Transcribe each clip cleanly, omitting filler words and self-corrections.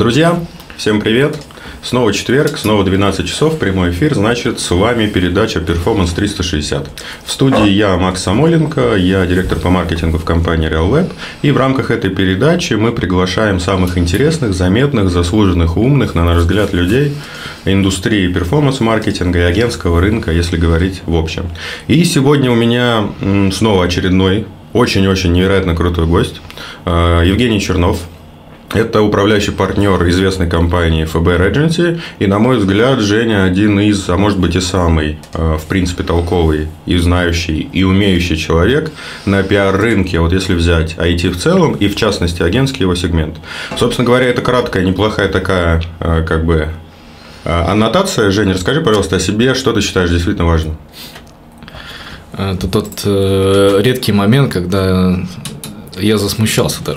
Друзья, всем привет! Снова четверг, снова 12 часов, прямой эфир, значит, с вами передача Performance 360. В студии я, Макс Самойленко, я директор по маркетингу в компании RealWeb, и в рамках этой передачи мы приглашаем самых интересных, заметных, заслуженных, умных, на наш взгляд, людей индустрии перформанс-маркетинга и агентского рынка, если говорить в общем. И сегодня у меня снова очередной, очень-очень невероятно крутой гость, Евгений Чернов. Это управляющий партнер известной компании FBR Agency. И, на мой взгляд, Женя один из, а может быть и самый, в принципе, толковый и знающий, и умеющий человек на пиар-рынке, вот если взять IT в целом, и в частности агентский его сегмент. Собственно говоря, это краткая, неплохая такая, аннотация. Женя, расскажи, пожалуйста, о себе, что ты считаешь действительно важным. Это тот редкий момент, когда... Я засмущался даже.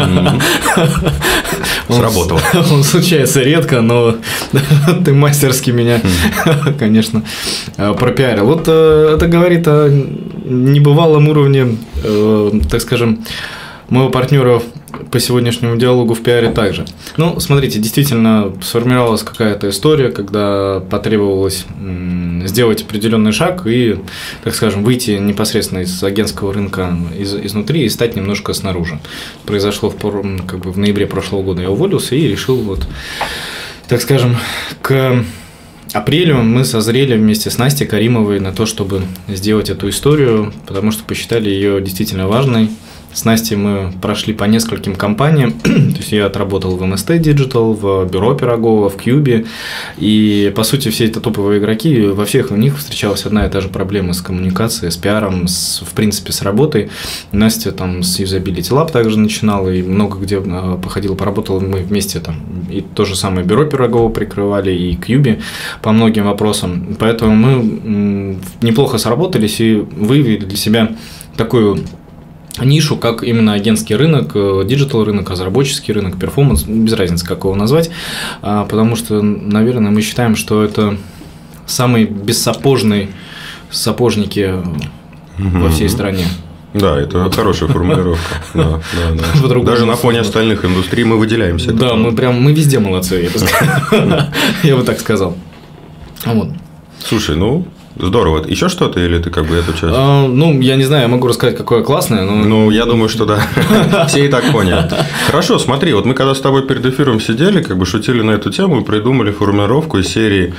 Сработало. Он случается редко, но ты мастерски меня, конечно, пропиарил. Вот это говорит о небывалом уровне, так скажем, моего партнера по сегодняшнему диалогу в пиаре также. Ну, смотрите, действительно сформировалась какая-то история, когда потребовалось сделать определенный шаг и, так скажем, выйти непосредственно из агентского рынка изнутри и стать немножко снаружи. Произошло в ноябре прошлого года. Я уволился и решил, вот, так скажем, к апрелю мы созрели вместе с Настей Каримовой на то, чтобы сделать эту историю, потому что посчитали ее действительно важной. С Настей мы прошли по нескольким компаниям, то есть я отработал в MST Digital, в Бюро Пирогова, в Cube, и по сути все это топовые игроки, во всех у них встречалась одна и та же проблема с коммуникацией, с пиаром, в принципе с работой. Настя там с Usability Lab также начинала и много где походила, поработала, мы вместе там и то же самое Бюро Пирогова прикрывали, и Cube по многим вопросам, поэтому мы неплохо сработались и выявили для себя такую нишу, как именно агентский рынок, диджитал рынок, разработческий рынок, перформанс, без разницы, как его назвать, потому что, наверное, мы считаем, что это самые бессапожные сапожники во всей стране. Да, это хорошая формулировка. Да. Даже на фоне остальных индустрий мы выделяемся. Да, мы везде молодцы, я бы так сказал. Слушай, здорово. Еще что-то или ты эту часть? Я не знаю, я могу рассказать, какое классное, но... я думаю, что да. Все и так поняли. Хорошо, смотри, вот мы когда с тобой перед эфиром сидели, шутили на эту тему и придумали формулировку из серии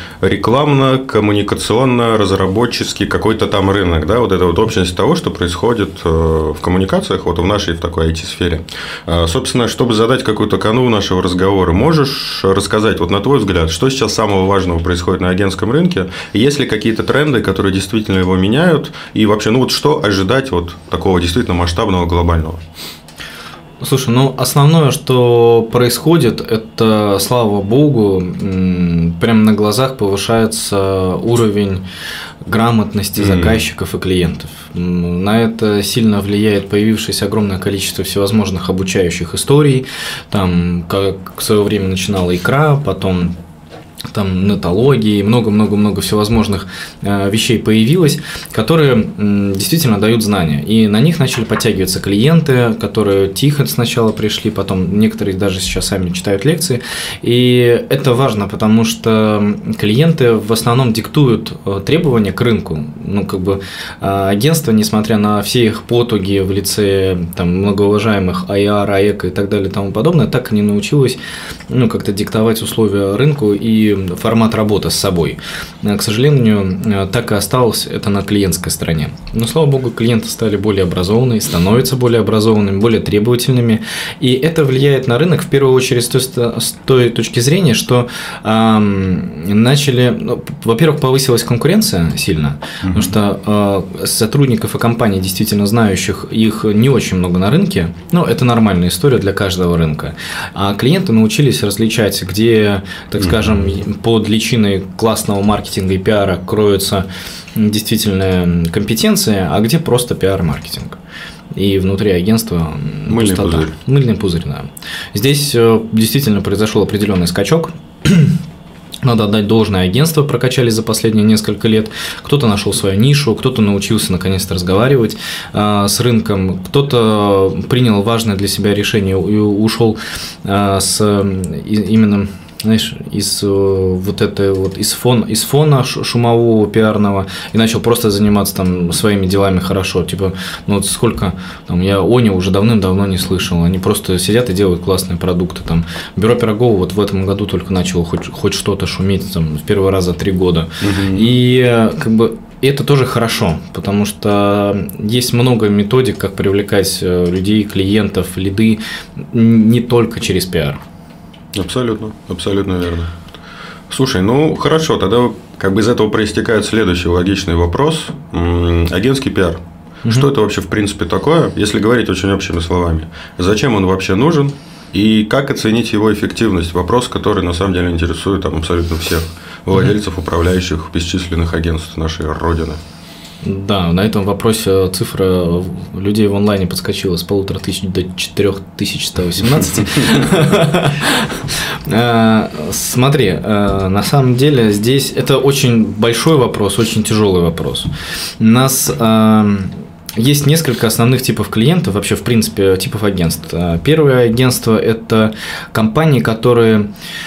рекламно-коммуникационно-разработческий какой-то там рынок, да, вот это вот общность того, что происходит в коммуникациях, вот в нашей, в такой IT-сфере. Собственно, чтобы задать какую-то канву нашего разговора, можешь рассказать, вот на твой взгляд, что сейчас самого важного происходит на агентском рынке, есть ли какие-то тренды, которые действительно его меняют, и вообще, что ожидать вот такого действительно масштабного, глобального? Слушай, основное, что происходит, это, слава богу, прямо на глазах повышается уровень грамотности заказчиков и клиентов. На это сильно влияет появившееся огромное количество всевозможных обучающих историй. Там, как в свое время начинала Икра, потом там нетологии, много-много-много всевозможных вещей появилось, которые действительно дают знания. И на них начали подтягиваться клиенты, которые тихо сначала пришли, потом некоторые даже сейчас сами читают лекции. И это важно, потому что клиенты в основном диктуют требования к рынку. Агентства, несмотря на все их потуги в лице многоуважаемых IR, АЭК и так далее и тому подобное, так и не научилось как-то диктовать условия рынку и формат работы с собой. К сожалению, так и осталось это на клиентской стороне. Но, слава богу, клиенты стали более образованными, становятся более образованными, более требовательными. И это влияет на рынок в первую очередь с той точки зрения, что начали... во-первых, повысилась конкуренция сильно, потому что сотрудников и компаний, действительно знающих, их не очень много на рынке. Это нормальная история для каждого рынка. А клиенты научились различать, где, так скажем, под личиной классного маркетинга и пиара кроются действительно компетенции, а где просто пиар-маркетинг. И внутри агентства пустота. Мыльный пузырь, да. Здесь действительно произошел определенный скачок. Надо отдать должное, агентство прокачались за последние несколько лет. Кто-то нашел свою нишу, кто-то научился наконец-то разговаривать с рынком, кто-то принял важное для себя решение и ушел именно, знаешь, из фона шумового, пиарного, и начал просто заниматься там своими делами хорошо. Типа, ну вот сколько там, я Они уже давным-давно не слышал. Они просто сидят и делают классные продукты. Там Бюро Пирогова вот в этом году только начало хоть что-то шуметь там, в первый раз за 3 года. И как бы это тоже хорошо, потому что есть много методик, как привлекать людей, клиентов, лиды не только через пиар. Абсолютно, абсолютно верно. Слушай, ну хорошо, тогда как бы из этого проистекает следующий логичный вопрос. Агентский пиар. Что это вообще в принципе такое, если говорить очень общими словами? Зачем он вообще нужен? И как оценить его эффективность? Вопрос, который на самом деле интересует там, абсолютно всех владельцев, управляющих бесчисленных агентств нашей Родины. Да, на этом вопросе цифра людей в онлайне подскочила с 1500 до 4118. Смотри, на самом деле здесь это очень большой вопрос, очень тяжелый вопрос. У нас есть несколько основных типов клиентов, вообще, в принципе, типов агентств. Первое агентство – это компании, которые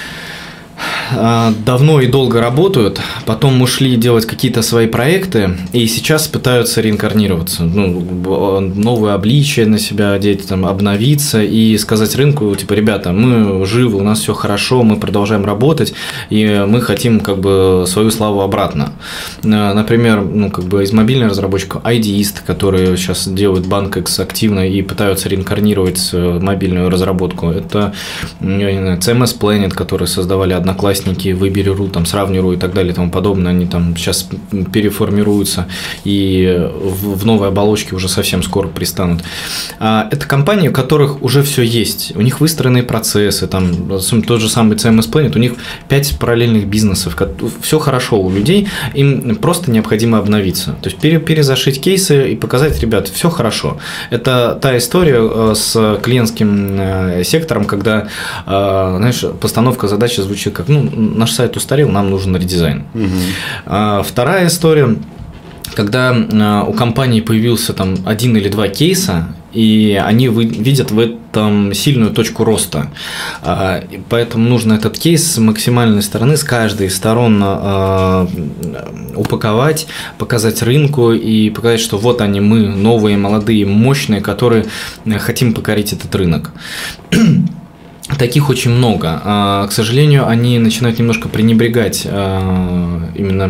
давно и долго работают, потом ушли делать какие-то свои проекты и сейчас пытаются реинкарнироваться, новое обличие на себя одеть, там, обновиться и сказать рынку, типа, ребята, мы живы, у нас все хорошо, мы продолжаем работать, и мы хотим как бы свою славу обратно. Например, из мобильной разработчика IDeist, которые сейчас делают BankX активно и пытаются реинкарнировать мобильную разработку. Это CMS Planet, которые создавали Одноклассники, Выбери.ру, там, Сравни.ру и так далее и тому подобное, они там сейчас переформируются и в новой оболочке уже совсем скоро пристанут. Это компании, у которых уже все есть, у них выстроенные процессы, там, тот же самый CMS Planet, у них 5 параллельных бизнесов, все хорошо у людей, им просто необходимо обновиться, то есть перезашить кейсы и показать, ребят, все хорошо. Это та история с клиентским сектором, когда, знаешь, постановка задачи звучит как, наш сайт устарел, нам нужен редизайн. Вторая история, когда у компании появился там 1 или 2 кейса, и они видят в этом сильную точку роста. Поэтому нужно этот кейс с максимальной стороны, с каждой из сторон упаковать, показать рынку и показать, что вот они, мы, новые, молодые, мощные, которые хотим покорить этот рынок. Таких очень много. К сожалению, они начинают немножко пренебрегать именно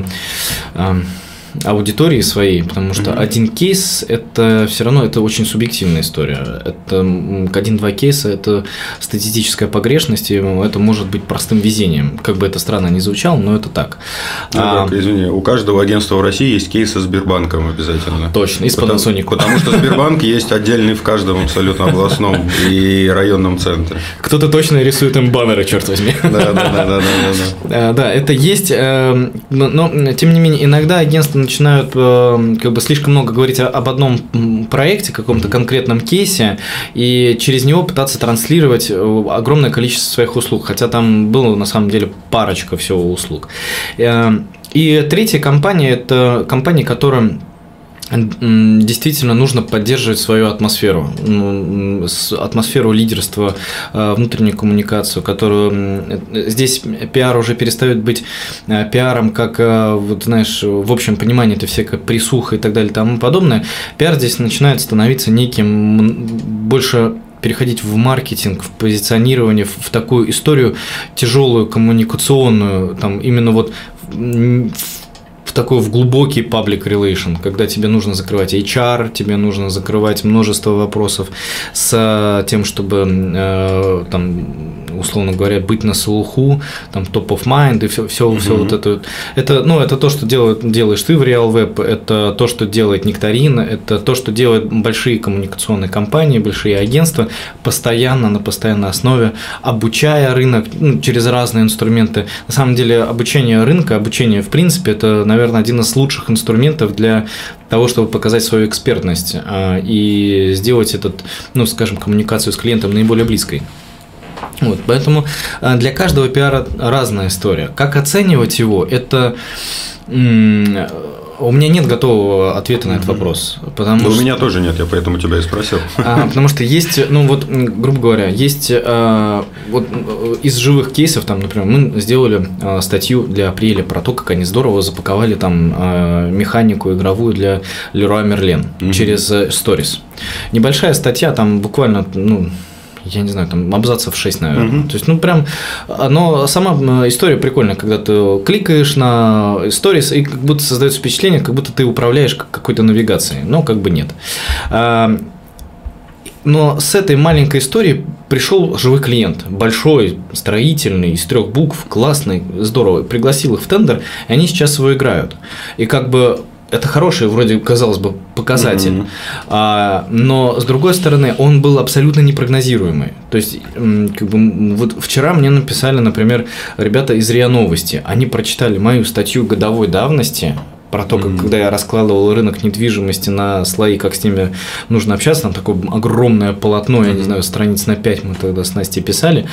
аудитории своей, потому что один кейс – это все равно это очень субъективная история. Это 1-2 кейса – это статистическая погрешность, и это может быть простым везением. Как бы это странно ни звучало, но это так. Извини, у каждого агентства в России есть кейс со Сбербанком обязательно. Точно, и с Panasonic. Потому что Сбербанк есть отдельный в каждом абсолютно областном и районном центре. Кто-то точно рисует им баннеры, черт возьми. Да, это есть, но тем не менее, иногда агентства начинают как бы слишком много говорить об одном проекте, каком-то конкретном кейсе, и через него пытаться транслировать огромное количество своих услуг, хотя там было на самом деле парочка всего услуг. И третья компания – это компания, которая действительно нужно поддерживать свою атмосферу, атмосферу лидерства, внутреннюю коммуникацию, которую здесь пиар уже перестает быть пиаром, как, вот, знаешь, в общем понимании это все как присуха и так далее и тому подобное. Пиар здесь начинает становиться неким больше переходить в маркетинг, в позиционирование, в такую историю тяжелую, коммуникационную, там именно вот в глубокий public relation, когда тебе нужно закрывать HR, тебе нужно закрывать множество вопросов с тем, чтобы там, условно говоря, быть на слуху, там top of mind и все вот это. Это то, что делаешь ты в RealWeb, это то, что делает Нектарин, это то, что делают большие коммуникационные компании, большие агентства на постоянной основе, обучая рынок через разные инструменты. На самом деле обучение рынка, обучение в принципе, это, наверное, один из лучших инструментов для того, чтобы показать свою экспертность и сделать коммуникацию с клиентом наиболее близкой. Вот, поэтому для каждого пиара разная история. Как оценивать его, это... У меня нет готового ответа на этот вопрос. Потому что... У меня тоже нет, я поэтому тебя и спросил. Потому что есть, грубо говоря, есть из живых кейсов, там, например, мы сделали статью для апреля про то, как они здорово запаковали там механику игровую для Leroy Merlin через Stories. Небольшая статья, там буквально, я не знаю, там абзацев 6, наверное. То есть, прям, но сама история прикольная, когда ты кликаешь на Stories, и как будто создается впечатление, как будто ты управляешь какой-то навигацией, но как бы нет. Но с этой маленькой историей пришел живой клиент, большой, строительный, из 3 букв, классный, здоровый, пригласил их в тендер, и они сейчас его играют. И как бы это хороший, вроде, казалось бы, показатель, но, с другой стороны, он был абсолютно непрогнозируемый. То есть, как бы, вот вчера мне написали, например, ребята из РИА Новости, они прочитали мою статью годовой давности про то, как, когда я раскладывал рынок недвижимости на слои, как с ними нужно общаться, там такое огромное полотно, я не знаю, страниц на 5 мы тогда с Настей писали.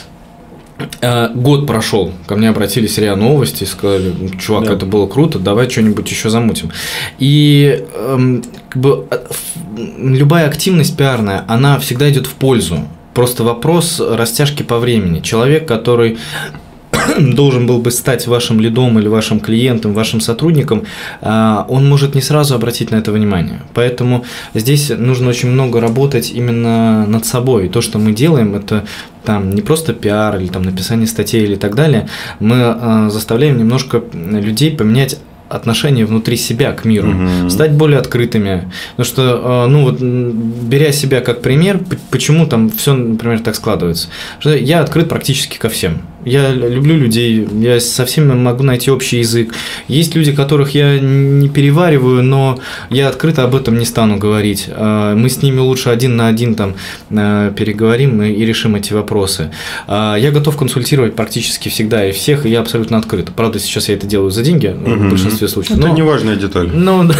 Год прошел, ко мне обратились РИА Новости, сказали: чувак, это было круто, давай что-нибудь еще замутим. И как бы, любая активность пиарная, она всегда идет в пользу. Просто вопрос растяжки по времени. Человек, который должен был бы стать вашим лидом или вашим клиентом, вашим сотрудником, он может не сразу обратить на это внимание. Поэтому здесь нужно очень много работать именно над собой. И то, что мы делаем, это там не просто пиар или там написание статей или так далее. Мы заставляем немножко людей поменять отношение внутри себя к миру, стать более открытыми. Потому что, беря себя как пример, почему там все, например, так складывается? Что я открыт практически ко всем. Я люблю людей, я со всеми могу найти общий язык. Есть люди, которых я не перевариваю, но я открыто об этом не стану говорить. Мы с ними лучше 1 на 1 там переговорим и решим эти вопросы. Я готов консультировать практически всегда и всех, и я абсолютно открыт. Правда, сейчас я это делаю за деньги в большинстве случаев. Это неважная деталь.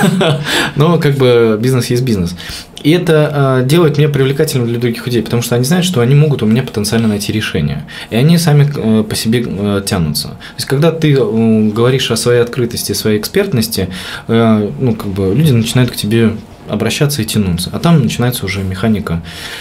Но как бы бизнес есть бизнес. И это делает меня привлекательным для других людей, потому что они знают, что они могут у меня потенциально найти решение. И они сами по себе тянутся. То есть, когда ты говоришь о своей открытости, своей экспертности, как бы люди начинают к тебе обращаться и тянуться. А там начинается уже механика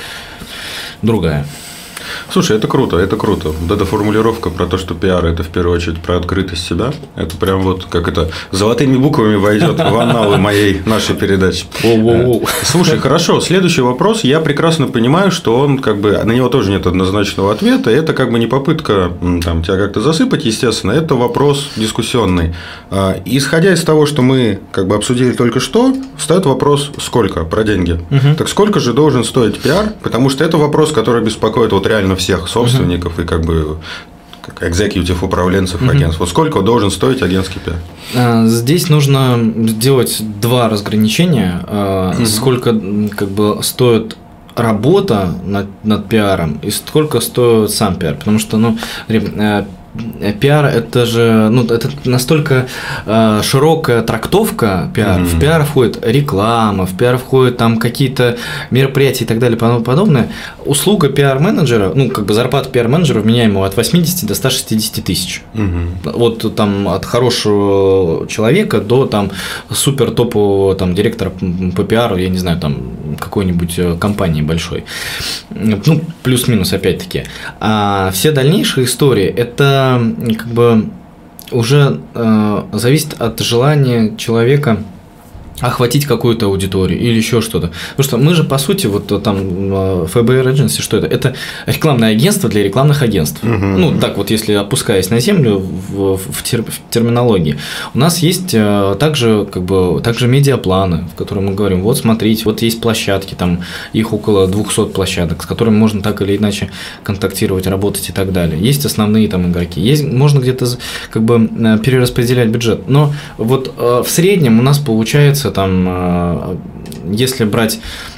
другая. Слушай, это круто, это круто. Вот эта формулировка про то, что пиар – это в первую очередь про открытость себя, это прям вот как это золотыми буквами войдет в анналы нашей передачи. Слушай, хорошо, следующий вопрос. Я прекрасно понимаю, что он как бы на него тоже нет однозначного ответа. Это как бы не попытка там тебя как-то засыпать, естественно, это вопрос дискуссионный. Исходя из того, что мы как бы обсудили только что, встает вопрос: сколько про деньги. Так сколько же должен стоить пиар? Потому что это вопрос, который беспокоит вот реально всех собственников и как бы экзекьютив, управленцев агентств. Вот сколько должен стоить агентский пиар? Здесь нужно сделать 2 разграничения. Сколько как бы стоит работа над пиаром и сколько стоит сам пиар. Потому что, пиар – это же это настолько широкая трактовка пиара. В пиар входит реклама, в пиар входит там какие-то мероприятия и так далее и подобное. Услуга пиар-менеджера, как бы зарплата пиар-менеджера вменяемого от 80 до 160 тысяч. Вот там от хорошего человека до там супер топового там директора по пиару, я не знаю, там какой-нибудь компании большой. Плюс-минус опять-таки. А все дальнейшие истории – это как бы уже зависит от желания человека охватить какую-то аудиторию или еще что-то. Потому что мы же, по сути, вот там FBR Agency, что это? Это рекламное агентство для рекламных агентств. Так вот, если опускаясь на землю в терминологии. У нас есть также медиапланы, в которых мы говорим: вот смотрите, вот есть площадки, там их около 200 площадок, с которыми можно так или иначе контактировать, работать и так далее. Есть основные там игроки. Можно где-то как бы перераспределять бюджет. Но вот в среднем у нас получается там, если брать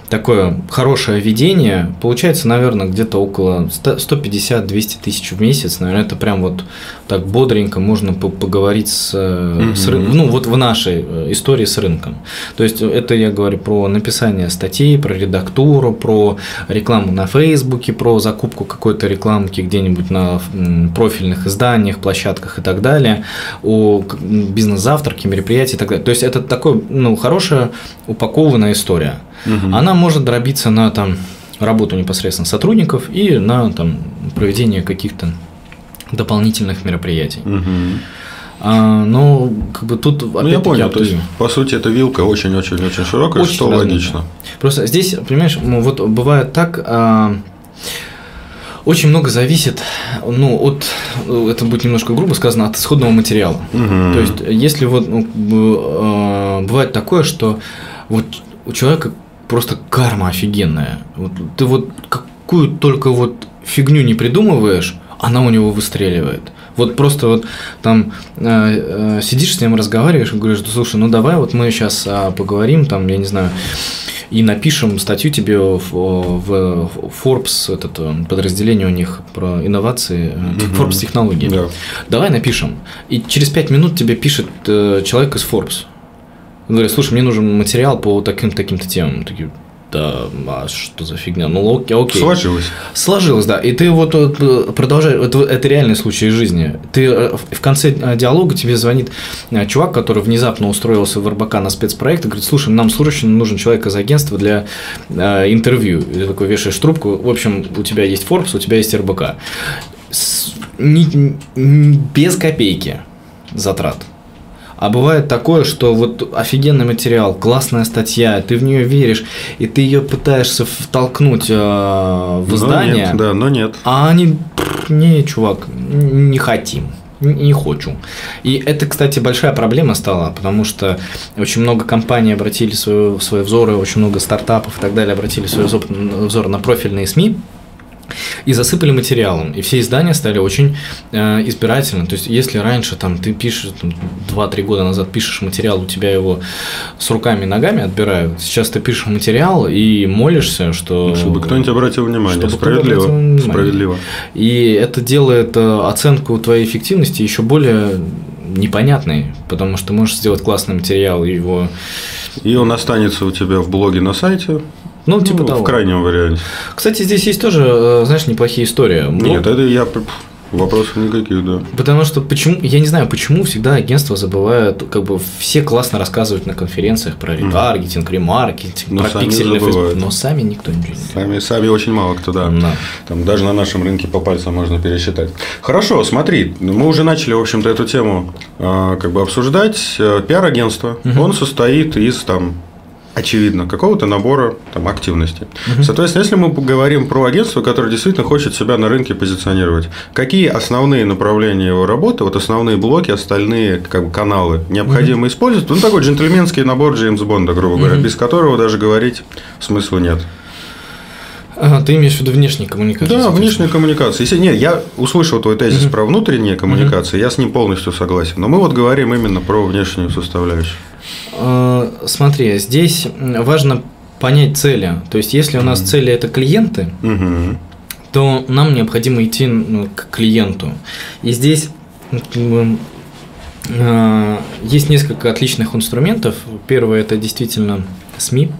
такое хорошее ведение, получается, наверное, где-то около 150-200 тысяч в месяц. Наверное, это прям вот так бодренько можно поговорить с рынком. Ну, вот в нашей истории с рынком. То есть, это я говорю про написание статей, про редактуру, про рекламу на Фейсбуке, про закупку какой-то рекламки где-нибудь на профильных изданиях, площадках и так далее, о бизнес-завтраке, мероприятии и так далее. То есть, это такая, ну, хорошая упакованная история. Она может дробиться на там работу непосредственно сотрудников и на там проведение каких-то дополнительных мероприятий. Но как бы тут опять-таки я понял, то есть, по сути, эта вилка очень-очень-очень широкая, очень что размыта. Логично. Просто здесь, понимаешь, вот бывает так, очень много зависит, ну, от, это будет немножко грубо сказано, от исходного материала. То есть, если вот бывает такое, что вот у человека просто карма офигенная. Вот ты вот какую только вот фигню не придумываешь, она у него выстреливает. Вот просто вот там сидишь с ним, разговариваешь и говоришь: слушай, ну давай вот мы сейчас поговорим, там, я не знаю, и напишем статью тебе в Forbes, подразделение у них про инновации, Forbes технологии. Да. Давай напишем. И через 5 минут тебе пишет человек из Forbes. Он говорит: слушай, мне нужен материал по таким-то темам. Такие: да, а что за фигня? Ну, окей. Сложилось, да. И ты вот продолжаешь, это реальный случай из жизни. Ты в конце диалога тебе звонит чувак, который внезапно устроился в РБК на спецпроект, и говорит: слушай, нам срочно нужен человек из агентства для интервью. И ты такой вешаешь трубку: в общем, у тебя есть Forbes, у тебя есть РБК. Без копейки затрат. А бывает такое, что вот офигенный материал, классная статья, ты в нее веришь, и ты ее пытаешься втолкнуть в издание. Нет, да, но нет. А они: не, чувак, не хотим. Не хочу. И это, кстати, большая проблема стала, потому что очень много компаний обратили свои взоры, очень много стартапов и так далее обратили свой взор на профильные СМИ и засыпали материалом. И все издания стали очень избирательны. То есть, если раньше там, ты пишешь, 2-3 года назад пишешь материал, у тебя его с руками и ногами отбирают, сейчас ты пишешь материал и молишься, что… Чтобы кто-нибудь обратил внимание. Справедливо. И это делает оценку твоей эффективности еще более непонятной, потому что можешь сделать классный материал, и он останется у тебя в блоге на сайте. Ну, типа того. В крайнем варианте. Кстати, здесь есть тоже, знаешь, неплохие истории. Нет, это вопросов никаких, да. Потому что я не знаю, почему всегда агентства забывают, как бы все классно рассказывают на конференциях про ретаргетинг, ремаркетинг, про пиксельный Facebook, но сами никто не делает. Сами очень мало кто, да. Там даже на нашем рынке по пальцам можно пересчитать. Хорошо, смотри, мы уже начали, в общем-то, эту тему как бы обсуждать. Пиар-агентство, он состоит из очевидно, какого-то набора активностей. Соответственно, если мы поговорим про агентство, которое действительно хочет себя на рынке позиционировать, какие основные направления его работы, вот основные блоки, остальные каналы необходимо использовать? Ну, такой джентльменский набор Джеймса Бонда, грубо говоря, без которого даже говорить смысла нет. Ты имеешь в виду внешние коммуникации? Да, внешние коммуникации. Нет, я услышал твой тезис про внутренние коммуникации, я с ним полностью согласен. Но мы вот говорим именно про внешнюю составляющую. Смотри, здесь важно понять цели. То есть, если у нас цели – это клиенты, то нам необходимо идти к клиенту. И здесь есть несколько отличных инструментов. Первое – это действительно СМИ.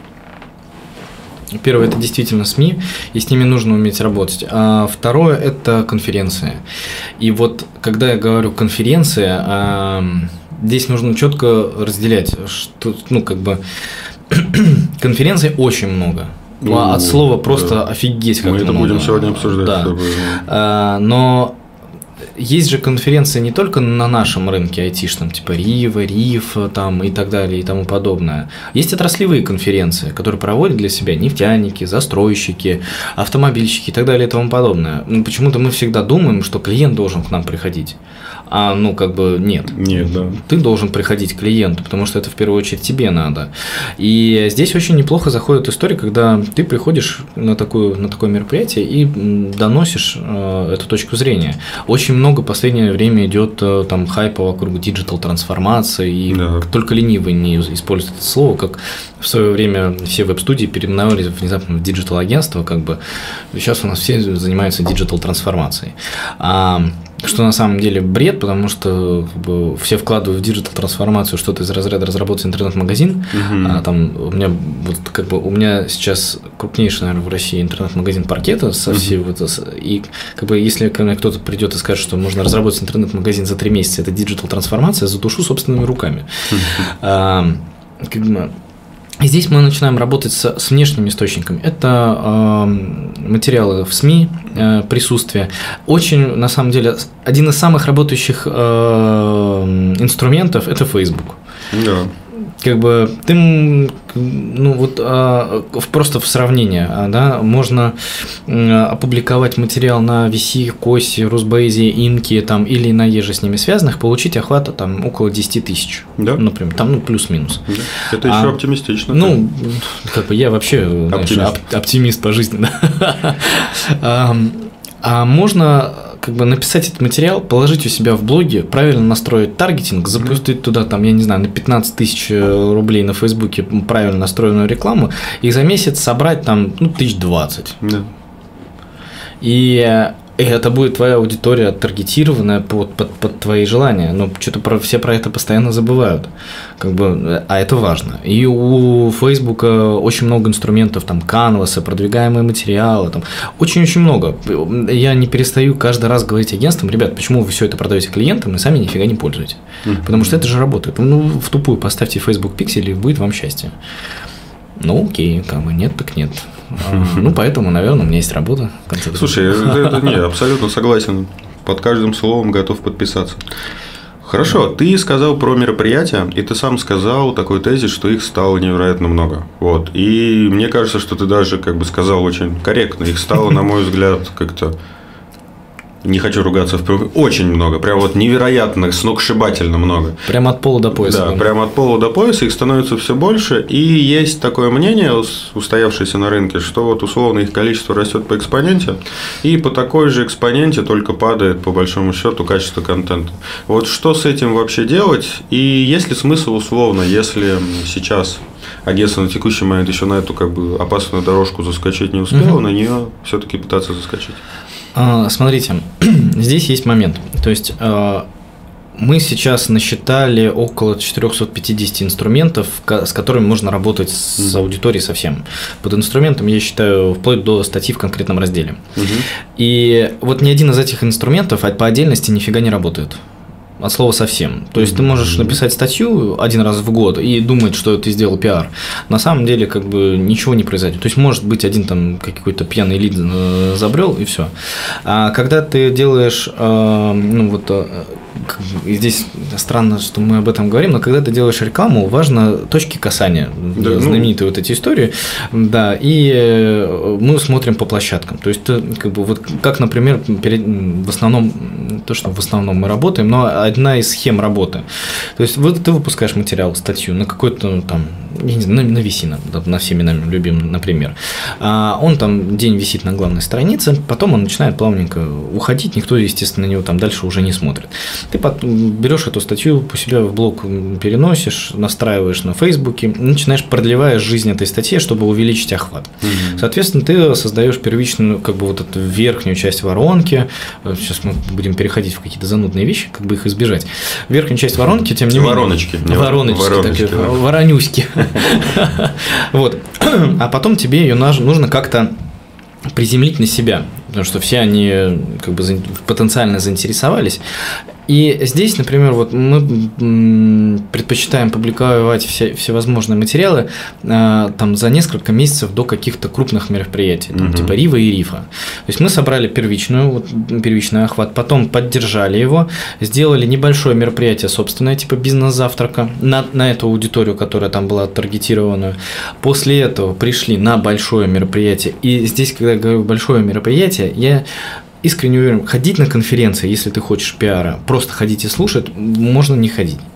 И с ними нужно уметь работать. А второе – это конференции. И вот, когда я говорю конференция, здесь нужно четко разделять, что, конференций очень много. От слова просто офигеть как много. Мы это будем сегодня обсуждать. Да. Но есть же конференции не только на нашем рынке айтишном, типа Рива, Риф и так далее и тому подобное. Есть отраслевые конференции, которые проводят для себя нефтяники, застройщики, автомобильщики и так далее и тому подобное. Но почему-то мы всегда думаем, что клиент должен к нам приходить. А нет. Нет, да. Ты должен приходить к клиенту, потому что это в первую очередь тебе надо. И здесь очень неплохо заходит история, когда ты приходишь на такое мероприятие и доносишь эту точку зрения. Очень много в последнее время идет там хайпа вокруг диджитал-трансформации, и только ленивые не используют это слово, как в свое время все веб-студии переименовались внезапно в диджитал-агентство, как бы сейчас у нас все занимаются диджитал-трансформацией. Что на самом деле бред, потому что все вкладывают в диджитал-трансформацию что-то из разряда разработать интернет-магазин. Там у меня сейчас крупнейший, наверное, в России интернет-магазин Паркета со всей и если ко мне кто-то придет и скажет, что можно разработать интернет-магазин за 3 месяца, это диджитал-трансформация, задушу собственными руками. И здесь мы начинаем работать с внешними источниками. Это материалы в СМИ, присутствие. Очень, на самом деле, один из самых работающих инструментов – это Facebook. Да. Как бы ты, просто в сравнении, да, можно опубликовать материал на VC, Косе, Русбейзе, Инке там, или на еже с ними связанных, получить охвата там около 10 тысяч, например, там, плюс-минус. Да. Это еще оптимистично. Я вообще оптимист по жизни. А можно написать этот материал, положить у себя в блоге, правильно настроить таргетинг, запустить туда, там, я не знаю, на 15 тысяч рублей на Фейсбуке правильно настроенную рекламу, и за месяц собрать там 20. Да. И это будет твоя аудитория таргетированная под твои желания, но что-то все про это постоянно забывают, а это важно. И у Фейсбука очень много инструментов, там, канвасы, продвигаемые материалы, там, очень-очень много. Я не перестаю каждый раз говорить агентствам: ребят, почему вы все это продаете клиентам и сами нифига не пользуетесь? Потому что это же работает. В тупую поставьте Facebook пиксель, и будет вам счастье. Окей, нет, так нет. Поэтому, наверное, у меня есть работа. Слушай, я абсолютно согласен. Под каждым словом готов подписаться. Хорошо, ты сказал про мероприятия, и ты сам сказал такой тезис, что их стало невероятно много. И мне кажется, что ты даже сказал очень корректно. Их стало, на мой взгляд, как-то... Не хочу ругаться, очень много, прям невероятно, сногсшибательно много. Прямо от пола до пояса. Да, прямо от пола до пояса, их становится все больше, и есть такое мнение, устоявшееся на рынке, что условно их количество растет по экспоненте, и по такой же экспоненте только падает, по большому счету, качество контента. Что с этим вообще делать, и есть ли смысл условно, если сейчас агентство на текущий момент еще на эту опасную дорожку заскочить не успело, на нее все-таки пытаться заскочить? Смотрите, здесь есть момент. То есть мы сейчас насчитали около 450 инструментов, с которыми можно работать с аудиторией совсем. Под инструментом я считаю вплоть до статьи в конкретном разделе. И ни один из этих инструментов по отдельности нифига не работает. От слова совсем. То есть ты можешь написать статью один раз в год и думать, что ты сделал пиар. На самом деле ничего не произойдет. То есть может быть один там какой-то пьяный лид забрел, и все. А когда ты делаешь, здесь странно, что мы об этом говорим, но когда ты делаешь рекламу, важно точки касания, знаменитые эти истории, да, и мы смотрим по площадкам. То есть как, например, в основном мы работаем, но одна из схем работы. То есть ты выпускаешь материал, статью на какой-то там, я не знаю, на VC, на всеми нами любим, например. Он там день висит на главной странице, потом он начинает плавненько уходить, никто, естественно, на него там дальше уже не смотрит. Ты берешь эту статью у себя в блог, переносишь, настраиваешь на Фейсбуке, начинаешь продлеваешь жизнь этой статьи, чтобы увеличить охват. Соответственно, ты создаешь первичную, эту верхнюю часть воронки. Сейчас мы будем переходить в какие-то занудные вещи, их избежать. Верхнюю часть воронки, тем не менее. Вороночки. Воронюськи. А потом тебе ее нужно как-то приземлить на себя, потому что все они потенциально заинтересовались. И здесь, например, мы предпочитаем публиковать всевозможные материалы там, за несколько месяцев до каких-то крупных мероприятий, типа Рива и Рифа. То есть мы собрали первичный охват, потом поддержали его, сделали небольшое мероприятие собственное, типа бизнес-завтрака, на эту аудиторию, которая там была таргетирована. После этого пришли на большое мероприятие. И здесь, когда я говорю большое мероприятие, я искренне уверен, ходить на конференции, если ты хочешь пиара, просто ходить и слушать, можно не ходить.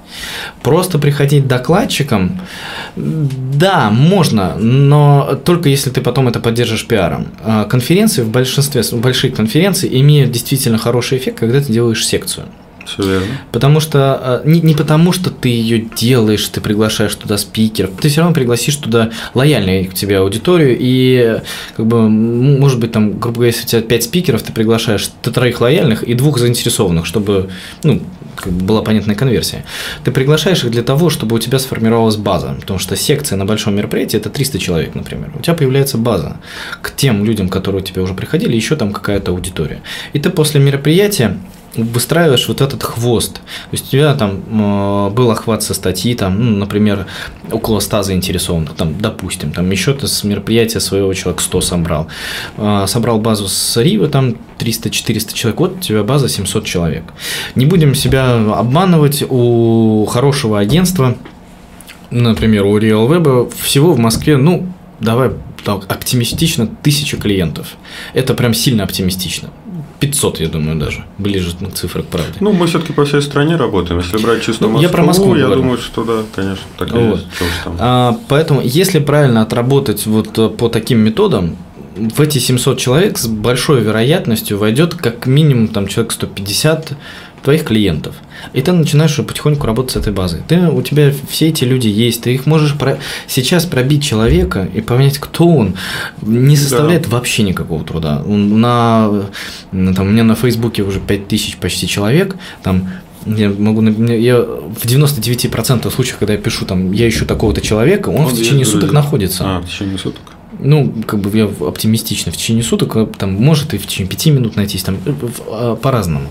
Просто приходить докладчиком, да, можно, но только если ты потом это поддержишь пиаром. Конференции в большинстве, большие конференции имеют действительно хороший эффект, когда ты делаешь секцию. Все верно. Потому что не потому, что ты ее делаешь, ты приглашаешь туда спикеров, ты все равно пригласишь туда лояльную к тебе аудиторию, и как бы, может быть, там, грубо говоря, если у тебя 5 спикеров, ты приглашаешь 3 лояльных и 2 заинтересованных, чтобы, ну, как бы была понятная конверсия. Ты приглашаешь их для того, чтобы у тебя сформировалась база, потому что секция на большом мероприятии – это 300 человек, например. У тебя появляется база к тем людям, которые у тебя уже приходили, еще там какая-то аудитория. И ты после мероприятия выстраиваешь вот этот хвост. То есть у тебя там был охват со статьи, там, ну, например, около 100 заинтересованных, там, допустим, там еще ты с мероприятия своего человек 100 собрал. Собрал базу с Ривы, там 300-400 человек, вот у тебя база 700 человек. Не будем себя обманывать, у хорошего агентства, например, у RealWeb, всего в Москве, ну, давай так, оптимистично 1000 клиентов. Это прям сильно оптимистично. 500, я думаю, даже. Ближе к цифре к правде. Ну, мы все-таки по всей стране работаем. Если брать чисто Москву, я про Москву я говорю. думаю, что да, конечно, так и Вот. есть. Что уж там. Поэтому, если правильно отработать вот по таким методам, в эти 700 человек с большой вероятностью войдет как минимум там, человек 150 твоих клиентов. И ты начинаешь потихоньку работать с этой базой. У тебя все эти люди есть, ты их можешь сейчас пробить человека и понять, кто он, не составляет вообще никакого труда. У меня на Фейсбуке уже 5000 почти человек, там я в 99% случаев, когда я пишу, там, я ищу такого-то человека, он в течение суток находится. В течение суток? Ну, как бы я оптимистично, в течение суток, там, может и в течение 5 минут найтись, там, по-разному.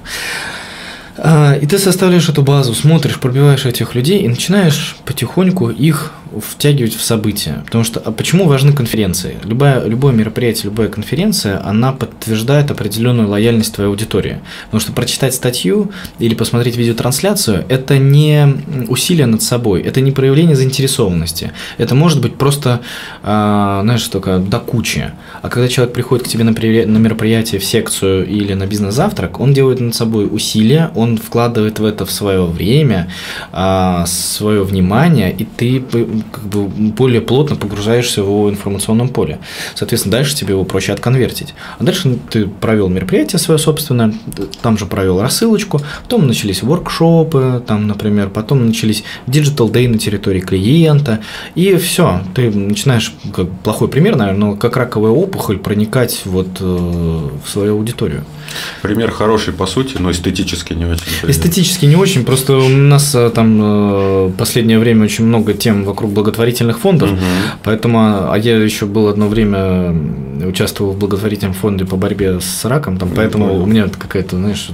И ты составляешь эту базу, смотришь, пробиваешь этих людей и начинаешь потихоньку их втягивать в события. Потому что почему важны конференции? Любое мероприятие, любая конференция, она подтверждает определенную лояльность твоей аудитории. Потому что прочитать статью или посмотреть видеотрансляцию – это не усилие над собой, это не проявление заинтересованности. Это может быть просто, знаешь, только до кучи. А когда человек приходит к тебе на мероприятие, в секцию или на бизнес-завтрак, он делает над собой усилия, он вкладывает в это в свое время, свое внимание, и ты как бы более плотно погружаешься в его информационном поле. Соответственно, дальше тебе его проще отконвертить. А дальше ты провел мероприятие свое собственное, там же провел рассылочку, потом начались воркшопы, там, например, потом начались Digital Day на территории клиента, и все, ты начинаешь, как плохой пример, наверное, но как раковая опухоль проникать вот в свою аудиторию. Пример хороший, по сути, но эстетически не очень. Эстетически не очень, просто у нас там в последнее время очень много тем вокруг благотворительных фондов, поэтому, я еще был одно время, участвовал в благотворительном фонде по борьбе с раком, там, поэтому у меня какая-то, знаешь,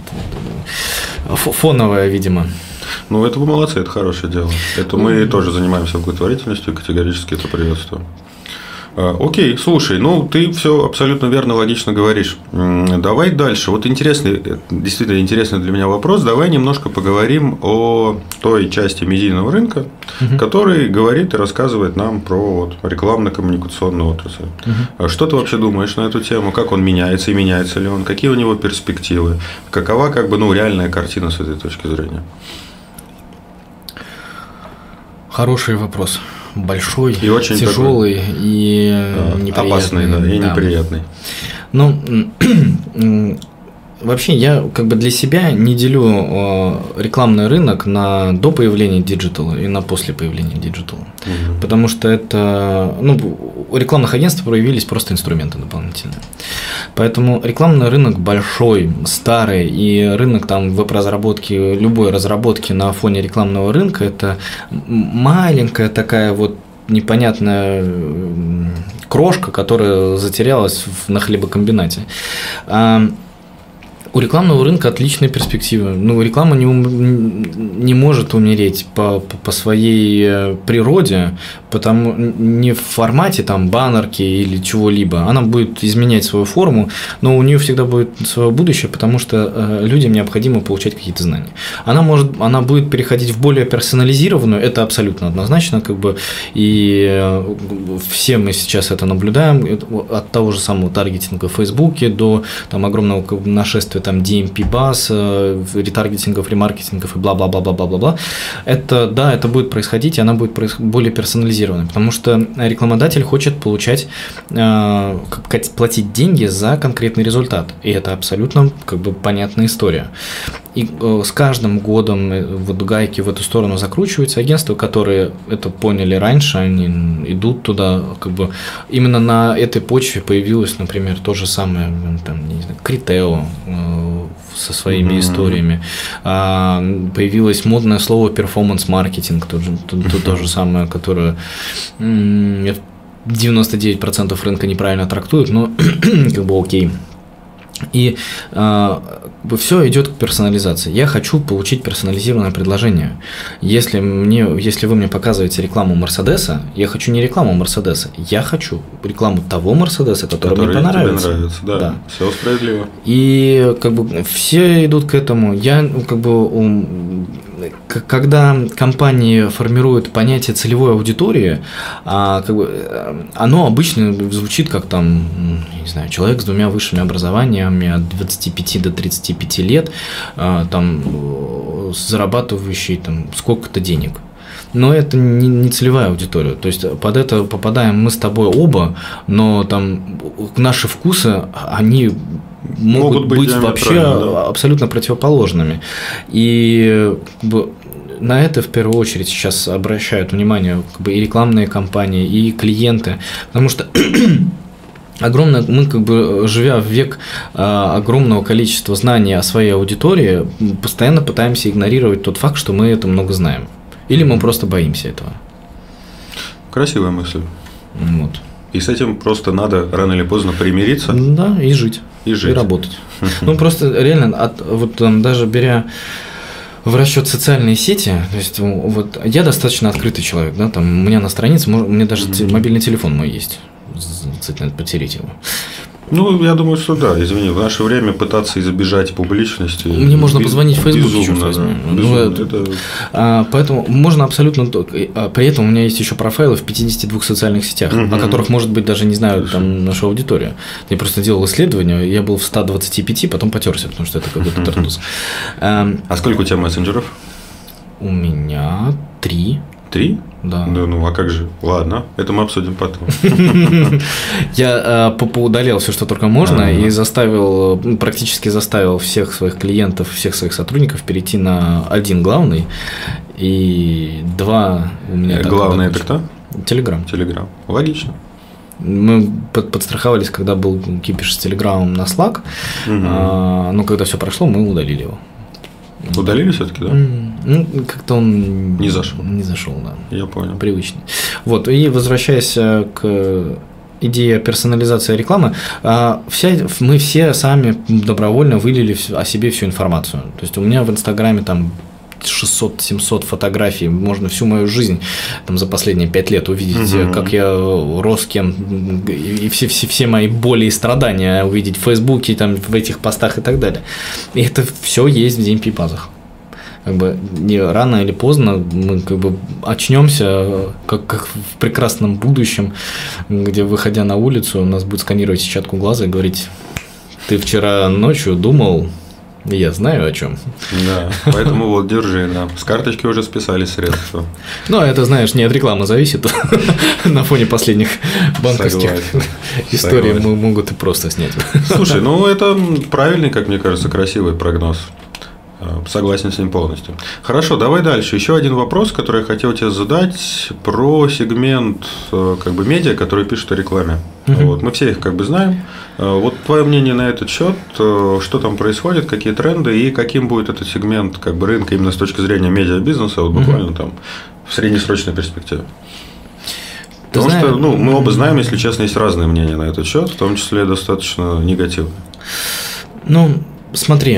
фоновая, видимо. Ну, это вы молодцы, это хорошее дело. Это мы тоже занимаемся благотворительностью и категорически это приветствуем. Окей, слушай, ну ты все абсолютно верно, логично говоришь. Давай дальше. Вот действительно интересный для меня вопрос. Давай немножко поговорим о той части медийного рынка, который говорит и рассказывает нам про вот рекламно-коммуникационную отрасль. Что ты вообще думаешь на эту тему? Как он меняется и меняется ли он? Какие у него перспективы? Какова реальная картина с этой точки зрения? Хороший вопрос. Большой, и очень тяжелый и неприятный. Опасный, да, и неприятный. Ну, вообще, я как бы для себя не делю рекламный рынок на до появления диджитала и на после появления диджитала. Потому что это, у рекламных агентств появились просто инструменты дополнительные. Поэтому рекламный рынок большой, старый, и рынок там веб-разработки, любой разработки на фоне рекламного рынка – это маленькая такая вот непонятная крошка, которая затерялась на хлебокомбинате. У рекламного рынка отличные перспективы. Реклама не может умереть по своей природе, потому не в формате там баннерки или чего-либо. Она будет изменять свою форму, но у нее всегда будет свое будущее, потому что людям необходимо получать какие-то знания. Она будет переходить в более персонализированную, это абсолютно однозначно, и все мы сейчас это наблюдаем, от того же самого таргетинга в Фейсбуке до огромного нашествия там DMP-баз, ретаргетингов, ремаркетингов и бла-бла-бла-бла-бла-бла. Это будет происходить, и она будет более персонализированной, потому что рекламодатель хочет платить деньги за конкретный результат, и это абсолютно понятная история. И с каждым годом гайки в эту сторону закручиваются. Агентства, которые это поняли раньше, они идут туда. Именно на этой почве появилось, например, то же самое, Критео со своими историями. Появилось модное слово перформанс-маркетинг, то же самое, которое 99% рынка неправильно трактуют, но окей. И все идет к персонализации. Я хочу получить персонализированное предложение. Если вы мне показываете рекламу Мерседеса, я хочу не рекламу Мерседеса, я хочу рекламу того Мерседеса, который мне понравится. Тебе нравится, да. Все справедливо. И все идут к этому. Когда компании формируют понятие целевой аудитории, оно обычно звучит как человек с 2 высшими образованиями от 25 до 35 лет, зарабатывающий сколько-то денег. Но это не целевая аудитория. То есть под это попадаем мы с тобой оба, но наши вкусы, они могут быть вообще абсолютно противоположными. И на это в первую очередь сейчас обращают внимание и рекламные компании, и клиенты, потому что мы, живя в век огромного количества знаний о своей аудитории, постоянно пытаемся игнорировать тот факт, что мы это много знаем. Или мы просто боимся этого. Красивая мысль. Вот. И с этим просто надо рано или поздно примириться. Да, и жить. И работать. Просто реально, даже беря в расчет социальные сети, то есть я достаточно открытый человек, да, у меня на странице, у меня даже мобильный телефон мой есть, надо потереть его. Я думаю, что да, извини, в наше время пытаться избежать публичности. Мне можно позвонить в Фейсбуке, черт возьми. Поэтому можно абсолютно. При этом у меня есть еще профайлы в 52 социальных сетях, о которых, может быть, даже не знают наша аудитория. Я просто делал исследование, я был в 125, потом потерся, потому что это какой-то тартуз. А сколько у тебя мессенджеров? У меня 3. 3? Да. А как же? Ладно, это мы обсудим потом. Я поудалил все, что только можно, и практически заставил всех своих клиентов, всех своих сотрудников перейти на один главный и 2 у меня. Главный это кто? Телеграм. Логично. Мы подстраховались, когда был кипиш с Телеграмом на Slack, но когда все прошло, мы удалили его. Удалили все-таки, да? Как-то он не зашел. Да. Я понял. Привычный. И возвращаясь к идее персонализации рекламы, мы все сами добровольно вылили о себе всю информацию. То есть у меня в Инстаграме 600-700 фотографий, можно всю мою жизнь за последние 5 лет увидеть, как я рос, кем, и все мои боли и страдания увидеть в Фейсбуке, в этих постах и так далее. И это все есть в DMP-базах. Рано или поздно мы очнемся, как в прекрасном будущем, где, выходя на улицу, нас будет сканировать сетчатку глаза и говорить: ты вчера ночью думал. Я знаю о чем. Да, поэтому держи, да. С карточки уже списали средства. Это, знаешь, не от рекламы зависит. На фоне последних банковских историй мы могут и просто снять. Слушай, это правильный, как мне кажется, красивый прогноз. Согласен с ним полностью. Хорошо, давай дальше. Еще один вопрос, который я хотел тебе задать про сегмент медиа, который пишут о рекламе. Мы все их знаем. Твое мнение на этот счет, что там происходит, какие тренды и каким будет этот сегмент рынка именно с точки зрения медиабизнеса, буквально в среднесрочной перспективе. Потому что мы оба знаем, если честно, есть разные мнения на этот счет, в том числе достаточно негативные. Смотри,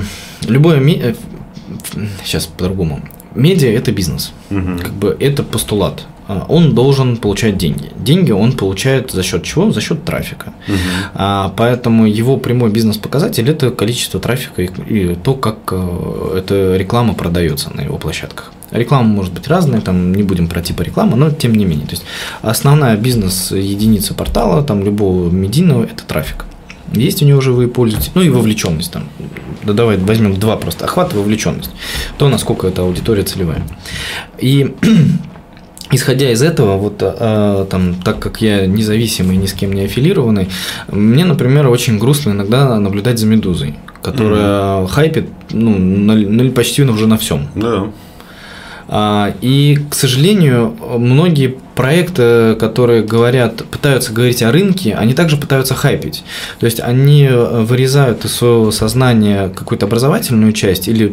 сейчас по-другому. Медиа – это бизнес. Это постулат. Он должен получать деньги. Деньги он получает за счет чего? За счет трафика. Поэтому его прямой бизнес-показатель – это количество трафика и то, как эта реклама продается на его площадках. Реклама может быть разная, не будем про типы рекламы, но тем не менее. То есть основная бизнес-единица портала, любого медийного – это трафик. есть у него живые пользователи, ну и вовлеченность там. Да давай возьмем 2 просто: охват и вовлеченность. То, насколько эта аудитория целевая. И исходя из этого, вот там, так как я независимый, ни с кем не аффилированный, мне, например, очень грустно иногда наблюдать за «Медузой», которая хайпит почти уже на всем. Да. И, к сожалению, многие проекты, которые пытаются говорить о рынке, они также пытаются хайпить. То есть они вырезают из своего сознания какую-то образовательную часть или,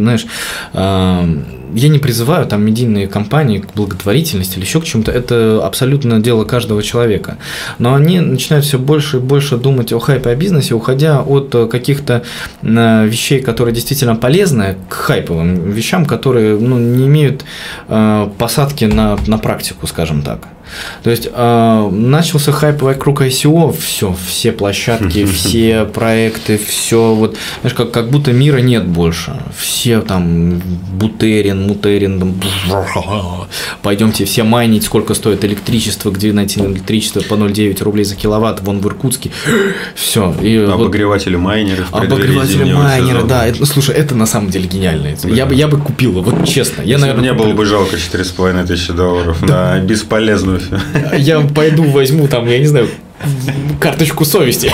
я не призываю там медийные компании к благотворительности или еще к чему-то, это абсолютно дело каждого человека. Но они начинают все больше и больше думать о хайпе, о бизнесе, уходя от каких-то вещей, которые действительно полезны, к хайповым вещам, которые не имеют посадки на практику, скажем так. То есть начался хайп вокруг ICO, все площадки, все проекты, все вот, знаешь, как будто мира нет больше. Все там Бутерин, там, пойдемте все майнить, сколько стоит электричество, где найти электричество по 0,9 рублей за киловатт, вон в Иркутске. Все. Обогреватели майнеры. Обогреватели майнеры, да. Слушай, это на самом деле гениально. Да. Я бы купил, вот честно. Мне было бы жалко $4,500 на бесполезную. Я пойду возьму там, я не знаю, карточку совести.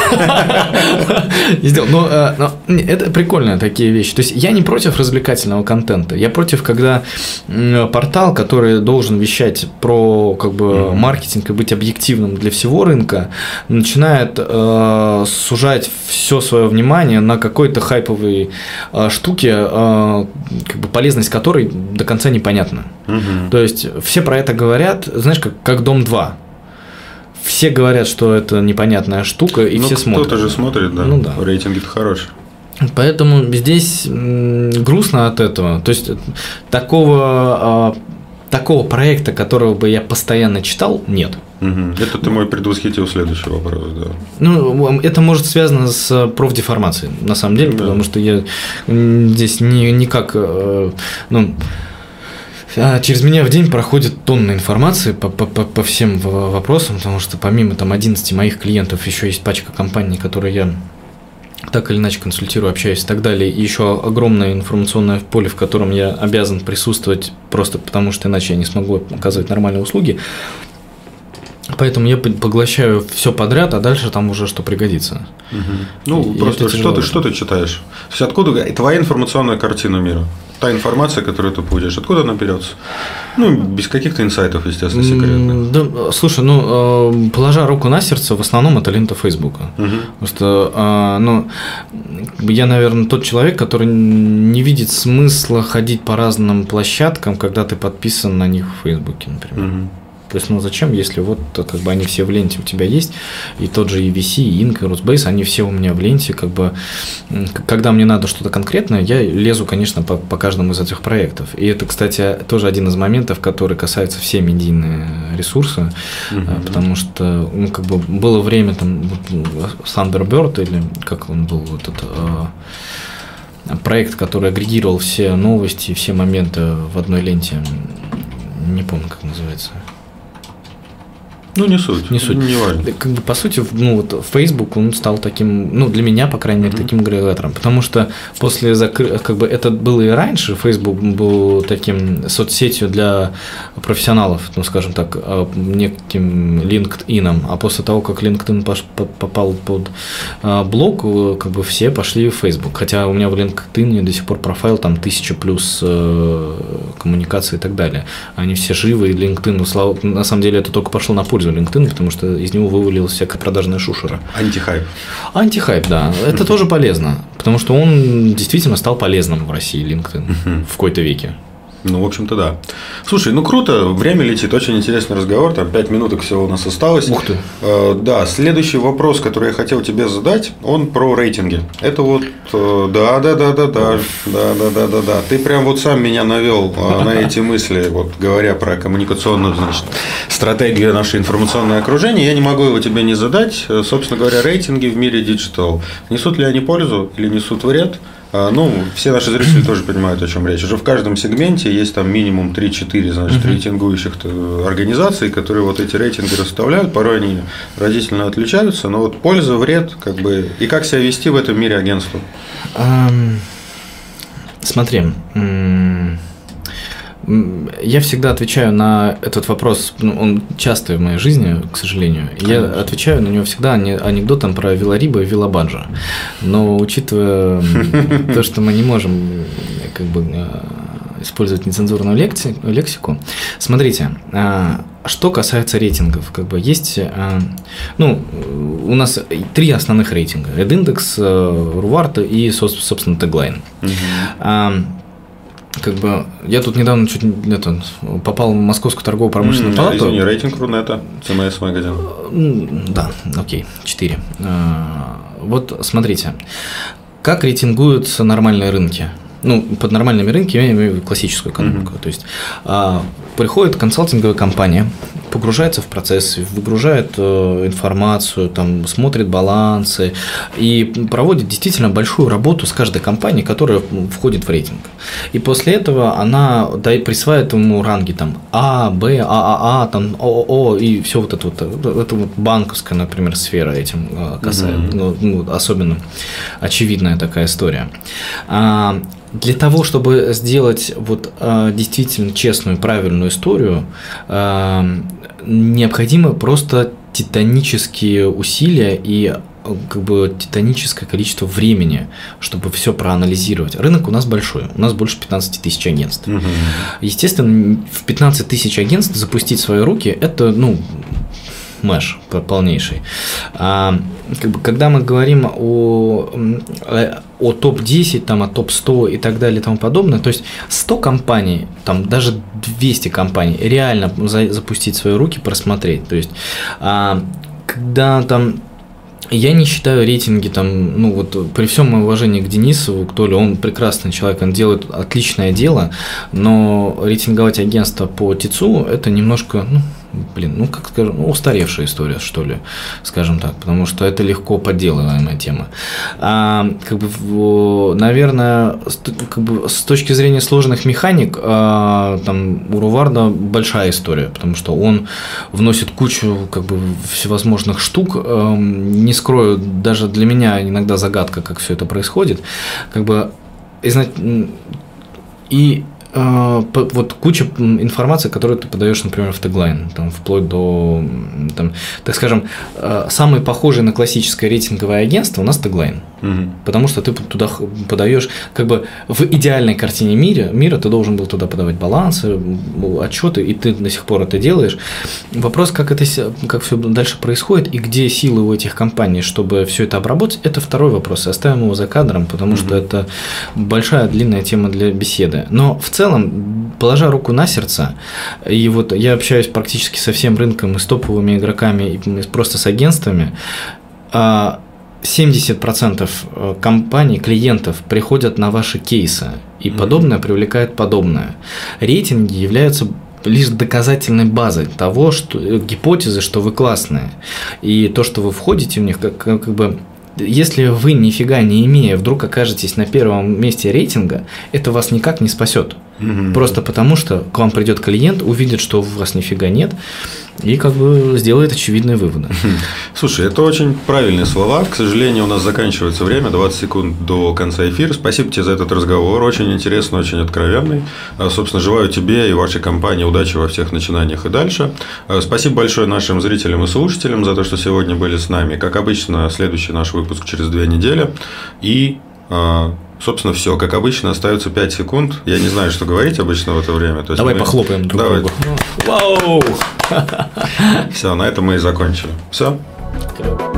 Но это прикольно, такие вещи. То есть я не против развлекательного контента. Я против, когда портал, который должен вещать про маркетинг и быть объективным для всего рынка, начинает сужать все свое внимание на какой-то хайповой штуке, полезность которой до конца непонятна. То есть все про это говорят, знаешь, как «Дом 2». Все говорят, что это непонятная штука, и все смотрят. Кто-то же смотрит, да. Да. Рейтинги-то хорошие. Поэтому здесь грустно от этого. То есть такого проекта, которого бы я постоянно читал, нет. Это ты мой предвосхитил следующий вопрос, да. Это может связано с профдеформацией, на самом деле, потому что я здесь никак. Через меня в день проходит тонна информации по всем вопросам, потому что помимо 11 моих клиентов еще есть пачка компаний, которые я так или иначе консультирую, общаюсь и так далее, и еще огромное информационное поле, в котором я обязан присутствовать просто потому, что иначе я не смогу оказывать нормальные услуги. Поэтому я поглощаю все подряд, а дальше там уже что пригодится. Просто что ты читаешь? То есть откуда твоя информационная картина мира? Та информация, которую ты получаешь, откуда она берется? Без каких-то инсайтов, естественно, секретных. Да, слушай, положа руку на сердце, в основном это лента Фейсбука. Потому что, я, наверное, тот человек, который не видит смысла ходить по разным площадкам, когда ты подписан на них в Фейсбуке, например. То есть, зачем, если вот они все в ленте у тебя есть, и тот же EVC, и Inc, и Росбейс, они все у меня в ленте, когда мне надо что-то конкретное, я лезу, конечно, по каждому из этих проектов. И это, кстати, тоже один из моментов, который касается все медийные ресурсы, потому что, было время, Thunderbird, или как он был, проект, который агрегировал все новости, все моменты в одной ленте, не помню, как называется. Не суть. Не важно. По сути, Facebook, он стал таким, для меня, по крайней мере, таким агрегатором. Потому что после это было и раньше, Facebook был таким соцсетью для профессионалов, скажем так, неким LinkedIn. А после того, как LinkedIn попал под блок, все пошли в Facebook. Хотя у меня в LinkedIn до сих пор профайл 1000+ коммуникаций и так далее. Они все живы, и LinkedIn, на самом деле, это только пошло на пользу LinkedIn, потому что из него вывалилась всякая продажная шушера. Антихайп, да. Это тоже полезно, потому что он действительно стал полезным в России, LinkedIn, в какой-то веке. В общем-то, да. Слушай, круто, время летит, очень интересный разговор, 5 минуток всего у нас осталось. Ух ты. Да, следующий вопрос, который я хотел тебе задать, он про рейтинги. Это да. Ты прям сам меня навел на эти мысли, говоря про коммуникационную, стратегию нашего информационного окружения. Я не могу его тебе не задать. Собственно говоря, рейтинги в мире диджитал. Несут ли они пользу или несут вред? Все наши зрители тоже понимают, о чем речь. Уже в каждом сегменте есть там минимум 3-4, значит, рейтингующих организаций, которые вот эти рейтинги расставляют. Порой они разительно отличаются, но вот польза, вред, как бы, и как себя вести в этом мире агентству? Смотри, я всегда отвечаю на этот вопрос, он частый в моей жизни, к сожалению. Я отвечаю на него всегда анекдотом про велориба и велобанджо. Но учитывая то, что мы не можем как бы использовать нецензурную лексику, смотрите, что касается рейтингов, как бы есть, у нас 3 основных рейтинга: Red-Index, Ruvart и, собственно, Tagline. Как бы я тут недавно чуть попал в Московскую торгово-промышленную палату. Извини, рейтинг Рунета, ЦМС магазин. Да, окей, 4. Вот смотрите, как рейтингуются нормальные рынки. Под нормальными рынками я имею в виду классическую экономику. То есть приходит консалтинговая компания, погружается в процесс, выгружает информацию, там, смотрит балансы и проводит действительно большую работу с каждой компанией, которая входит в рейтинг. И после этого она присваивает ему ранги там А, Б, ААА, там, ООО и все вот это вот банковская, например, сфера этим касается. Особенно очевидная такая история. Для того, чтобы сделать действительно честную, правильную историю, необходимо просто титанические усилия и как бы титаническое количество времени, чтобы все проанализировать. Рынок у нас большой, у нас больше 15 тысяч агентств. Естественно, в 15 тысяч агентств запустить в свои руки – это, мэш полнейший. Когда мы говорим о топ-10, о топ-100 и так далее и тому подобное, то есть 100 компаний, даже 200 компаний реально запустить в свои руки, просмотреть. То есть, когда я не считаю рейтинги при всем моем уважении к Денисову, к Толе, он прекрасный человек, он делает отличное дело, но рейтинговать агентство по ТИЦу – это немножко, устаревшая история, что ли, скажем так, потому что это легко подделываемая тема. Наверное, с точки зрения сложных механик, у Руварда большая история, потому что он вносит кучу всевозможных штук. Не скрою, даже для меня иногда загадка, как все это происходит. Куча информации, которую ты подаешь, например, в теглайн, вплоть до, так скажем, самый похожий на классическое рейтинговое агентство у нас теглайн. Потому что ты туда подаешь, в идеальной картине мира ты должен был туда подавать балансы, отчеты, и ты до сих пор это делаешь. Вопрос, как все дальше происходит и где силы у этих компаний, чтобы все это обработать, это второй вопрос. Оставим его за кадром, потому что это большая длинная тема для беседы. Но в целом, положа руку на сердце, и я общаюсь практически со всем рынком, и с топовыми игроками, и просто с агентствами, 70% компаний, клиентов приходят на ваши кейсы, и подобное привлекает подобное. Рейтинги являются лишь доказательной базой того, гипотезы, что вы классные, и то, что вы входите в них, если вы, нифига не имея, вдруг окажетесь на первом месте рейтинга, это вас никак не спасет. Просто потому, что к вам придет клиент, увидит, что у вас нифига нет, и сделает очевидные выводы. Слушай, это очень правильные слова. К сожалению, у нас заканчивается время, 20 секунд до конца эфира. Спасибо тебе за этот разговор. Очень интересный, очень откровенный. Собственно, желаю тебе и вашей компании удачи во всех начинаниях и дальше. Спасибо большое нашим зрителям и слушателям за то, что сегодня были с нами. Как обычно, следующий наш выпуск через 2 недели. И собственно, все. Как обычно, остается 5 секунд. Я не знаю, что говорить обычно в это время. То есть давай похлопаем друг другу. Вау! Все, на этом мы и закончили. Все.